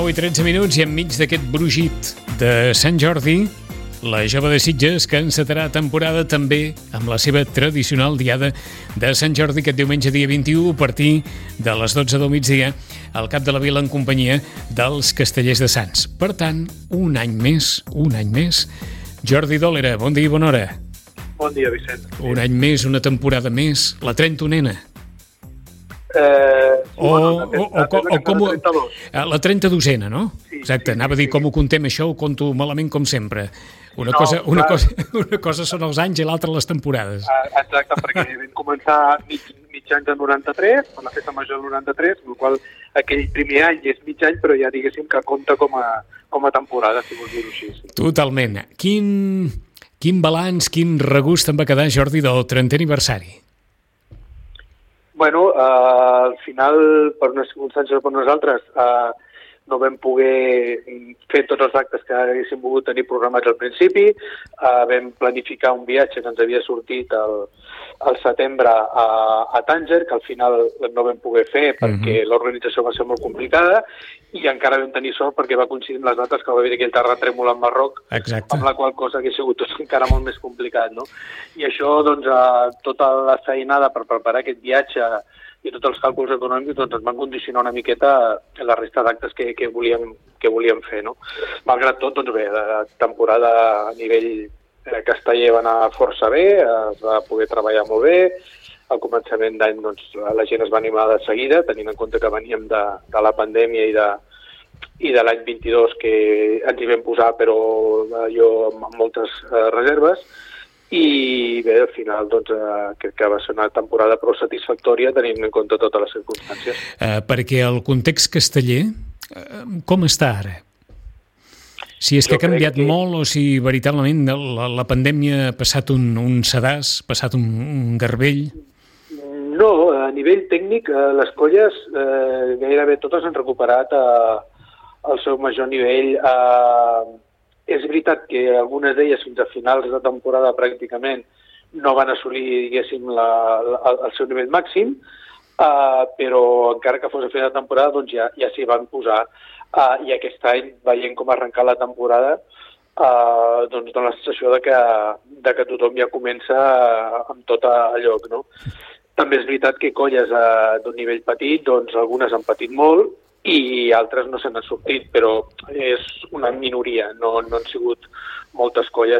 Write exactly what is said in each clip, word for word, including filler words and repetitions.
nou i tretze minuts i enmig d'aquest brugit de Sant Jordi, la jove de Sitges que encetarà temporada també amb la seva tradicional diada de Sant Jordi aquest diumenge dia vint-i-u a partir de les dotze del migdia al cap de la vila en companyia dels Castellers de Sants. Per tant, un any més, un any més. Jordi Dòlera, bon dia i bona hora. Bon dia, Vicent. Un any més, una temporada més, la trenta-unena. Eh, o, bueno, o, o, o, o com ho, la trenta-dosena, no? Sí, Exacte, sí, anava a dir sí. com ho contem això, ho conto malament com sempre. Una, No, cosa, una, clar. cosa, una cosa són els anys i l'altra les temporades. Ah, exacte, perquè vam començar mig, mig any de noranta-tres, per la festa major del noranta-tres, amb la qual aquell primer any és mig any, però ja diguéssim que compta com a, com a temporada, si vols dir-ho així. Sí. Totalment. Quin, quin balanç, quin regust em va quedar, Jordi, del trentè aniversari? Bueno, eh, al final, per una circumstància o per nosaltres, eh, no vam poder fer tots els actes que haguéssim volgut tenir programats al principi. Uh, vam planificar un viatge que ens havia sortit al, al setembre a, a Tànger, que al final no vam poder fer perquè uh-huh. l'organització va ser molt complicada i encara vam tenir sort perquè va coincidir amb les dates que va haver aquell terratrèmol al Marroc, Exacte. amb la qual cosa hauria sigut tot encara molt més complicat, no? I això, doncs, uh, tota la feinada per preparar aquest viatge i tots els càlculs econòmics doncs, ens van condicionar una miqueta la resta d'actes que, que, volíem, que volíem fer. No? Malgrat tot, doncs bé, la temporada a nivell eh, casteller va anar força bé, es va poder treballar molt bé, al començament d'any doncs, la gent es va animar de seguida, tenint en compte que veníem de, de la pandèmia i de, i de l'any vint-i-dos que ens hi vam posar, però eh, jo amb moltes eh, reserves. I bé, al final doncs, eh, crec que va ser una temporada prou satisfactòria tenint en compte totes les circumstàncies. Eh, perquè el context casteller, eh, com està ara? Si és que Jo ha canviat que... molt o si veritablement la, la pandèmia ha passat un, un sedàs, ha passat un, un garbell? No, a nivell tècnic eh, les colles eh, gairebé totes han recuperat eh, el seu major nivell. Eh, És veritat que algunes d'elles fins a finals de temporada pràcticament no van assolir, diguéssim, la, la, el seu nivell màxim, uh, però encara que fos a final de temporada doncs ja, ja s'hi van posar. Uh, I aquest any, veient com ha arrencat la temporada, uh, doncs dona la sensació de que, de que tothom ja comença amb tot a lloc, no? També és veritat que colles uh, d'un nivell petit, doncs algunes han patit molt, i altres no se n'han sortit, però és una minoria, no, no han sigut moltes colles.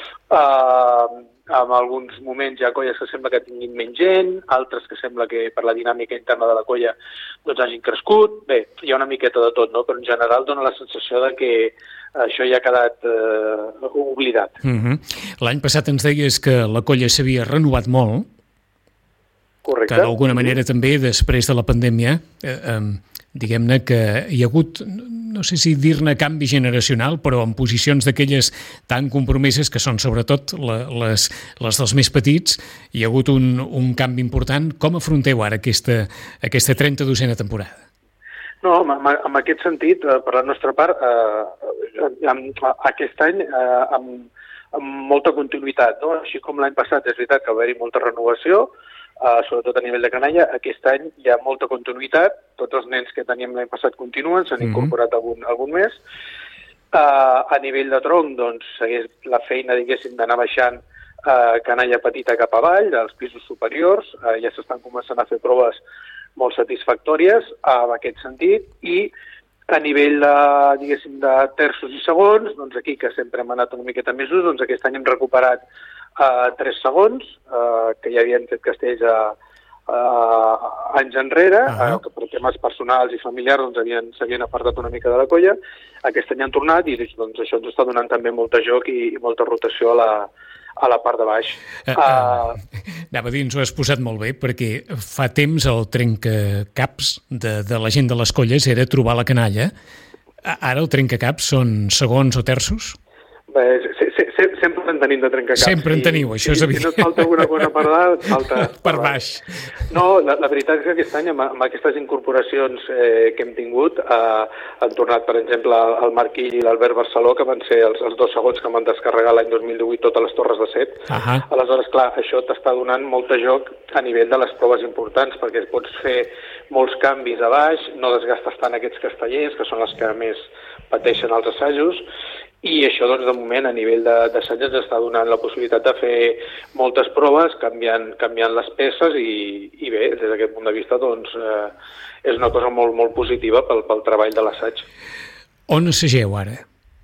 Uh, en alguns moments hi ha colles que sembla que tinguin menys gent, altres que sembla que per la dinàmica interna de la colla doncs hagin crescut. Bé, hi ha una miqueta de tot, no? Però en general dona la sensació de que això ja ha quedat uh, oblidat. Uh-huh. L'any passat ens deies que la colla s'havia renovat molt, Correcte. Que d'alguna manera també després de la pandèmia eh, eh, diguem-ne que hi ha hagut, no sé si dir-ne canvi generacional, però en posicions d'aquelles tan compromeses que són sobretot la, les, les dels més petits, hi ha hagut un, un canvi important. Com afronteu ara aquesta, aquesta trenta-dosena temporada? No, en, en aquest sentit, eh, per la nostra part, eh, amb, aquest any eh, amb, amb molta continuïtat, no? Així com l'any passat és veritat que va haver-hi molta renovació, Uh, sobretot a nivell de canalla, aquest any hi ha molta continuïtat, tots els nens que teníem l'any passat continuen, s'han incorporat algun, algun més. Uh, a nivell de tronc, doncs, segueix la feina, diguéssim, d'anar baixant uh, canalla petita cap avall, dels pisos superiors, uh, ja s'estan començant a fer proves molt satisfactòries uh, en aquest sentit, i a nivell de, diguéssim, de terços i segons, doncs aquí, que sempre hem anat una miqueta més ús, doncs aquest any hem recuperat Uh, tres segons, uh, que ja havien fet castells a, a, a anys enrere, uh-huh. uh, que per temes personals i familiars doncs, havien, s'havien apartat una mica de la colla. Aquest any han tornat i doncs, això ens està donant també molta joc i, i molta rotació a la, a la part de baix. Uh, uh, anava a dir, ens ho has posat molt bé, perquè fa temps el trencacaps de, de la gent de les colles era trobar la canalla. Ara el trencacaps són segons o terços? Bé, se, se, sempre en tenim de trencacaps. Sempre en teniu, això és si, evident. Si no et falta alguna cosa per dalt, falta... Per baix. No, la, la veritat és que aquest any, amb, amb aquestes incorporacions eh, que hem tingut, eh, han tornat, per exemple, el Marquí i l'Albert Barceló, que van ser els, els dos segons que van descarregar l'any dos mil divuit totes les torres de set. Uh-huh. Aleshores, clar, això t'està donant molt de joc a nivell de les proves importants, perquè pots fer molts canvis a baix, no desgastes tant aquests castellers, que són els que més pateixen els assajos, i això, doncs, de moment, a nivell d'assaig ens està donant la possibilitat de fer moltes proves, canviant, canviant les peces, i, i bé, des d'aquest punt de vista, doncs, eh, és una cosa molt, molt positiva pel, pel treball de l'assaig. On assageu ara?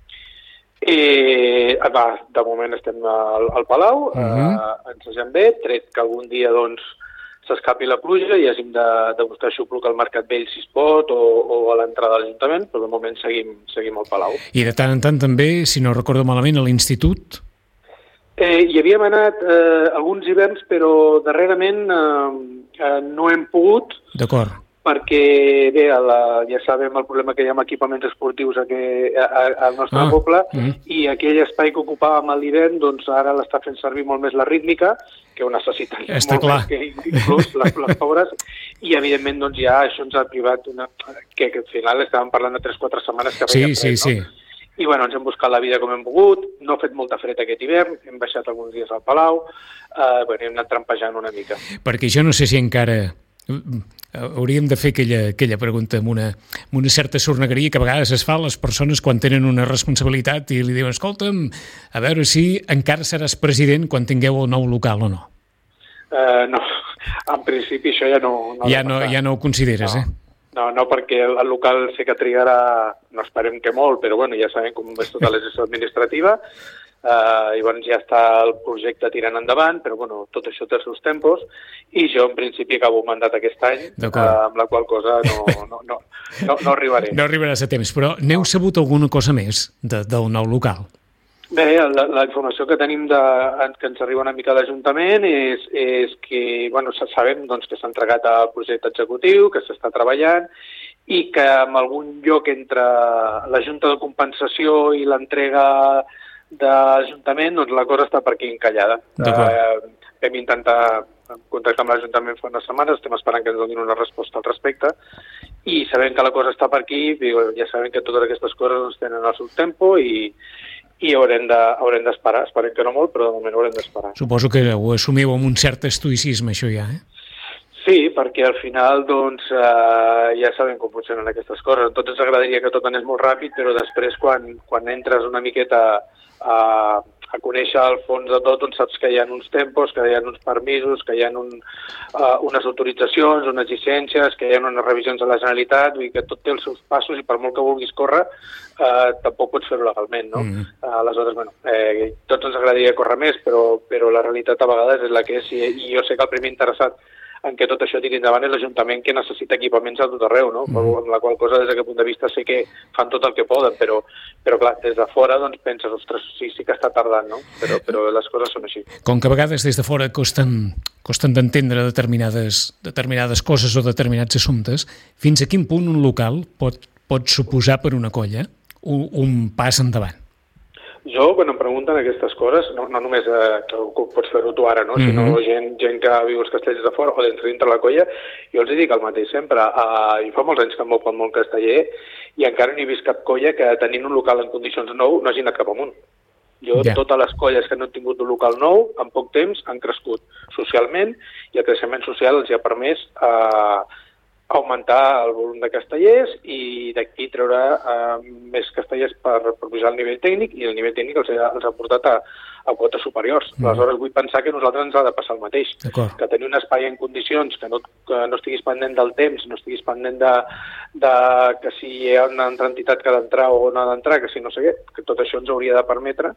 Eh, va, de moment estem al, al Palau, uh-huh. eh, ensagem bé, tret que algun dia, doncs, s'escapi la pluja i hàgim de, de buscar xupluc al Mercat Vell si es pot o, o a l'entrada de l'Ajuntament, però de moment seguim, seguim al Palau. I de tant en tant també, si no recordo malament, a l'Institut? Eh, hi havíem anat eh, alguns hiverns, però darrerament eh, eh, no hem pogut. D'acord. Perquè, bé, la, ja sabem el problema que hi ha amb equipaments esportius aquí, a, a, al nostre ah, poble, mm. i aquell espai que ocupàvem a l'hivern, doncs ara l'està fent servir molt més la rítmica, que ho necessiten Està molt clar. més que inclús les, les pobres, i evidentment doncs ja això ens ha privat una, que, que al final estàvem parlant de tres o quatre setmanes que feia sí, fred, sí, no? Sí. I bueno, ens hem buscat la vida com hem pogut, no ha fet molta fred aquest hivern, hem baixat alguns dies al Palau, eh, bueno, hem anat trampejant una mica. Perquè jo no sé si encara... hauríem de fer aquella, aquella pregunta amb una, amb una certa sornegueria que a vegades es fa a les persones quan tenen una responsabilitat i li diuen, escolta'm, a veure si encara seràs president quan tingueu el nou local o no. Uh, no, en principi això ja no... no ja, no ja no ho consideres, no. eh? No, no, perquè el local sé que trigarà, no esperem que molt, però bueno, ja sabem com és tota la gestió administrativa, Uh, i bueno, ja està el projecte tirant endavant, però bueno, tot això té els seus tempos, i jo en principi acabo mandat aquest any, uh, amb la qual cosa no, no, no, no, no arribaré. No arribaràs a temps, però n'heu sabut alguna cosa més de, del nou local? Bé, la, la informació que tenim de, que ens arriba una mica a l'Ajuntament és, és que, bueno, sabem doncs, que s'ha entregat al projecte executiu, que s'està treballant, i que en algun lloc entre la Junta de Compensació i l'entrega d'Ajuntament, doncs la cosa està per aquí encallada. Eh, vam intentar contactar amb l'Ajuntament fa unes setmanes, estem esperant que ens donin una resposta al respecte, i sabem que la cosa està per aquí, ja sabem que totes aquestes coses doncs, tenen el seu tempo i, i haurem de, haurem d'esperar, esperem que no molt, però de moment haurem d'esperar. Suposo que ho assumiu amb un cert estoïcisme, això ja, eh? Sí, perquè al final doncs, eh, ja sabem com funcionen aquestes coses. A tots ens agradaria que tot anés molt ràpid, però després quan, quan entres una miqueta a, a conèixer el fons de tot, doncs saps que hi ha uns tempos, que hi ha uns permisos, que hi ha un, uh, unes autoritzacions, unes llicències, que hi ha unes revisions a la Generalitat, vull dir que tot té els seus passos i per molt que vulguis córrer, uh, tampoc pots fer-ho legalment, no? Mm. Uh, aleshores, bueno, eh, tots ens agradaria córrer més, però, però la realitat a vegades és la que és, i, i jo sé que el primer interessat en què tot això tiri endavant és l'Ajuntament, que necessita equipaments a tot arreu, no? Mm. Amb la qual cosa, des d'aquest punt de vista, sé que fan tot el que poden, però, però clar, des de fora doncs, penses, ostres, sí, sí que està tardant, no? Però, però les coses són així. Com que a vegades des de fora costen, costen d'entendre determinades, determinades coses o determinats assumptes, fins a quin punt un local pot, pot suposar per una colla un, un pas endavant? Jo, quan em pregunten aquestes coses, no, no només eh, que, que pots fer-ho tu ara, no? Mm-hmm. sinó gent, gent que viu als castells de fora o dintre, dintre la colla, jo els dic el mateix sempre. Uh, jo fa molts anys que em moc pel món casteller i encara no he vist cap colla que tenint un local en condicions nou no hagi anat cap amunt. Jo, yeah. Totes les colles que no han tingut un local nou, en poc temps han crescut socialment i el creixement social els ha permès uh, augmentar el volum de castellers i d'aquí treure uh, més castellers per, per pujar el nivell tècnic, i el nivell tècnic els ha, els ha portat a, a quotes superiors. Mm. Aleshores vull pensar que a nosaltres ens ha de passar el mateix, que tenir un espai en condicions, que no, que no estiguis pendent del temps, no estiguis pendent de, de que si hi ha una altra entitat que ha d'entrar o no ha d'entrar, que si no sé què, que tot això ens hauria de permetre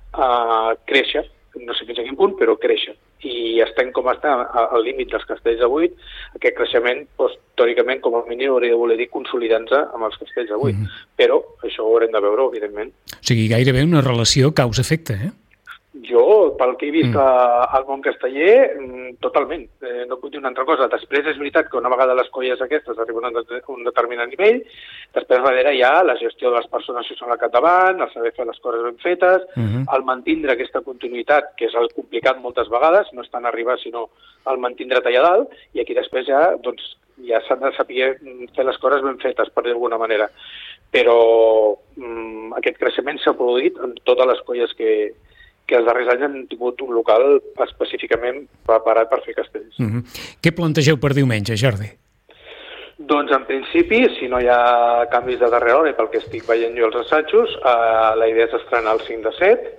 uh, créixer, no sé fins a quin punt, però créixer. I estem com està al límit dels castells de vuit, aquest creixement, doncs, teòricament, com a mínim, hauria de voler dir consolidant-se amb els castells de vuit. Mm-hmm. Però això ho haurem de veure, evidentment. O sigui, gairebé una relació causa-efecte, eh? Jo, pel que he vist mm. al món casteller, totalment. Eh, no puc dir una altra cosa. Després és veritat que una vegada les colles aquestes arriben a un determinat nivell, després darrere hi ha la gestió de les persones que són al capdavant, el saber fer les coses ben fetes, mm-hmm. el mantindre aquesta continuïtat, que és el complicat moltes vegades, no és tant arribar, sinó el mantindre't allà dalt, i aquí després ja, doncs, ja s'han de saber fer les coses ben fetes, per dir d'alguna manera. Però mm, aquest creixement s'ha produït en totes les colles que que els darrers anys han tingut un local específicament preparat per fer castells. Mm-hmm. Què plantegeu per diumenge, Jordi? Doncs, en principi, si no hi ha canvis de darrera hora, i pel que estic veient jo els assajos, eh, la idea és estrenar el cinc de set.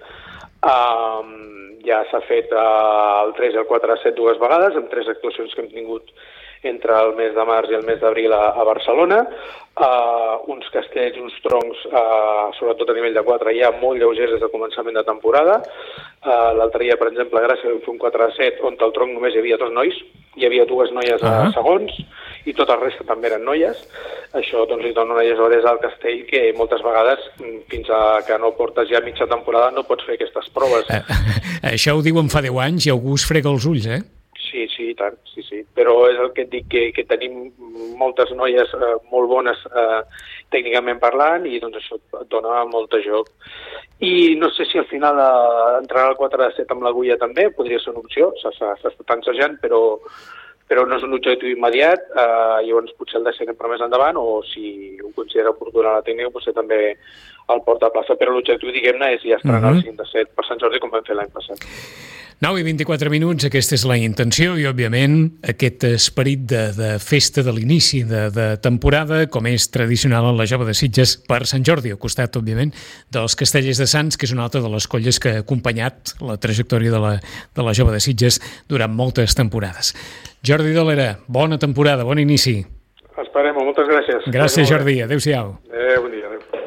Eh, ja s'ha fet eh, el tres i el quatre de set dues vegades, amb tres actuacions que hem tingut entre el mes de març i el mes d'abril a, a Barcelona. Uh, uns castells, uns troncs, uh, sobretot a nivell de quatre, ja molt lleugers des de començament de temporada. Uh, L'altre dia, per exemple, Gràcia vam fer un quatre a set, on al tronc només hi havia dos nois. Hi havia dues noies a uh-huh. segons, i tot el resta també eren noies. Això doncs, li dona una llesadesa al castell que moltes vegades, fins a que no portes ja mitja temporada, no pots fer aquestes proves. Uh, això ho diuen fa deu anys i algú es frega els ulls, eh? Sí, sí, i tant, sí, sí. Però és el que et dic, que, que tenim moltes noies eh, molt bones eh, tècnicament parlant, i doncs això et dona molt de joc. I no sé si al final eh, entrar al quatre de set amb l'agulla també podria ser una opció, s'està ensajant, però, però no és un objectiu immediat, eh, llavors potser el deixarem per més endavant, o si ho considera oportuna la tècnica, potser també el porta a plaça, però l'objectiu, diguem-ne, és ja estrenar uh-huh. el cinc de set per Sant Jordi, com vam fer l'any passat. nou i vint-i-quatre minuts, aquesta és la intenció, i òbviament aquest esperit de, de festa de l'inici de, de temporada, com és tradicional en la Jove de Sitges per Sant Jordi, al costat, òbviament, dels Castellers de Sants, que és una altra de les colles que ha acompanyat la trajectòria de la, de la Jove de Sitges durant moltes temporades. Jordi Dolera, bona temporada, bon inici. Esperem, moltes gràcies. Gràcies, Jordi. Adéu-siau. Adéu.